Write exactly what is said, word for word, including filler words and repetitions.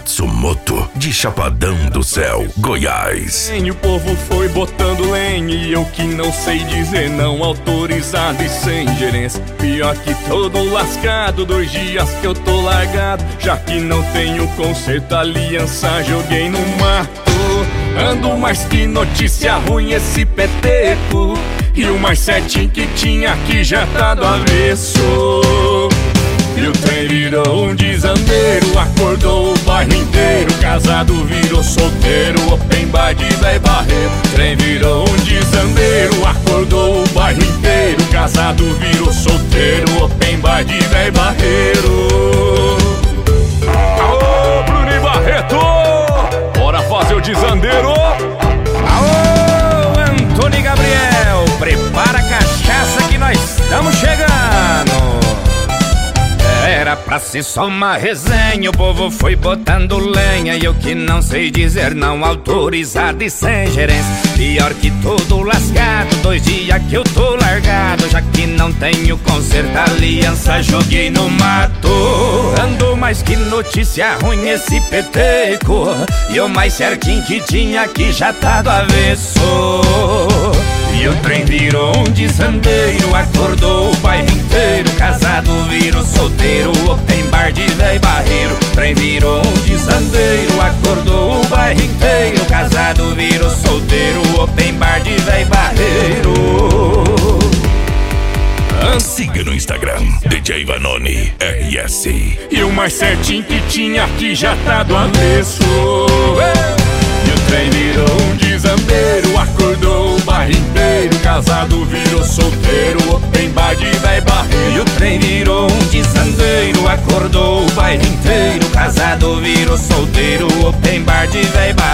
Matsumoto, de Chapadão do Céu, Goiás. E o povo foi botando lenha e eu que não sei dizer não, autorizado e sem gerência. Pior que todo lascado, dois dias que eu tô largado, já que não tenho conserto, aliança joguei no mato. Ando mais que notícia ruim esse peteco, e o mais certinho que tinha aqui já tá do avesso. E o trem virou um desandeiro, acordou o bairro inteiro, casado virou solteiro, open bar de véi barreiro. Trem virou um desandeiro, acordou o bairro inteiro, casado virou solteiro, open bar de véi barreiro. Alô, Bruno Barreto, bora fazer o desandeiro. Alô, Antônio Gabriel, prepara a cachaça que nós estamos chegando. Era pra ser só uma resenha, o povo foi botando lenha, e eu que não sei dizer não, autorizado e sem gerência. Pior que todo lascado, dois dias que eu tô largado, já que não tenho conserto, aliança joguei no mato. Ando mais que notícia ruim esse peteco, e o mais certinho que tinha aqui já tá do avesso. E o trem virou um desandeiro, acordou o bairro inteiro, casado virou solteiro, open bar de véi barreiro. Trem virou um desandeiro, acordou o bairro inteiro, casado virou solteiro, open bar de véi barreiro. Siga no Instagram, D J Vanoni R S. E o mais certinho que tinha aqui já tá do avesso. E o trem virou um desandeiro, acordou o bairro inteiro, casado virou solteiro, open bar de véi barreiro. E o trem virou um desandeiro, acordou o bairro inteiro, casado virou solteiro, open bar de véi barreiro.